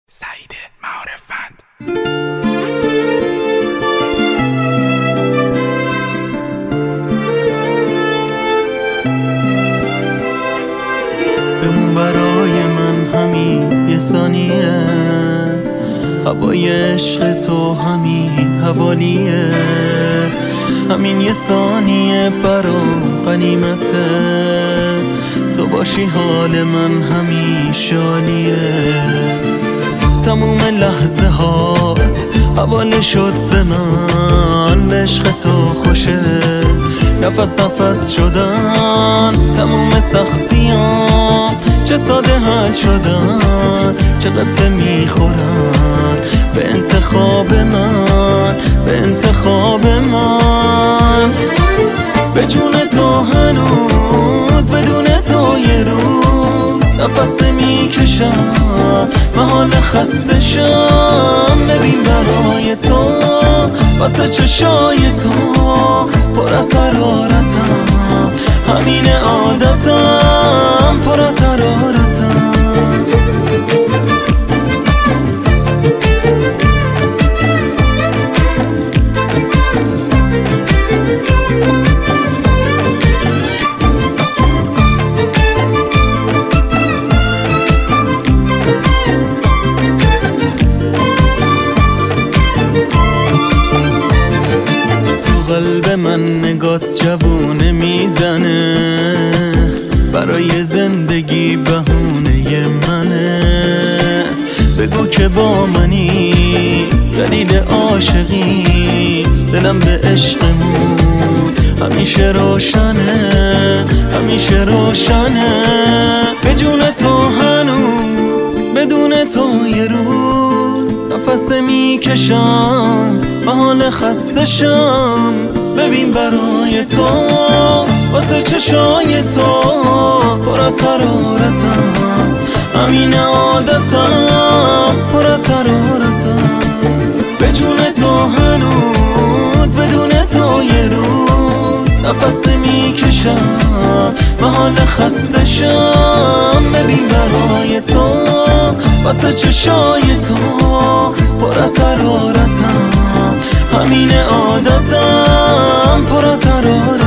سعید معارفند. بمون برای من همین یه ثانیه، هوای عشق تو همین حوالیه، همین یه ثانیه برام غنیمته، تو باشی حال من همیشه عالیه. تموم لحظه هات حواله شد به من، به عشق تو خوشه نفس نفس شدن، تموم سختیام چه ساده حل شدن، چه قبطه میخورن به انتخاب من، به انتخاب من. به جون تو هنوز بدون تو یه روز نفس میکشم، محال خسته شم. ببین برای تو واسه چشای تو پر از حرارتم، همین عادتم پر از حرارتم. قلب من نگات جوونه میزنه، برای زندگی بهونه منه. بگو که با منی دلیل عاشقی، دلم به عشقمون همیشه روشنه، همیشه روشنه. به جون تو هنوز بدون تو یه روز نفس میکشم، محال خسته شم. ببین برای تو واسه چشای تو پر از حرارتم، همین عادتم پر از حرارتم. به جون تو هنوز بدون تو یه روز نفس میکشم، محال خسته شم. ببین برای تو واسه چشای تو پر از حرارتم، همین عادتم پر از حرارتم.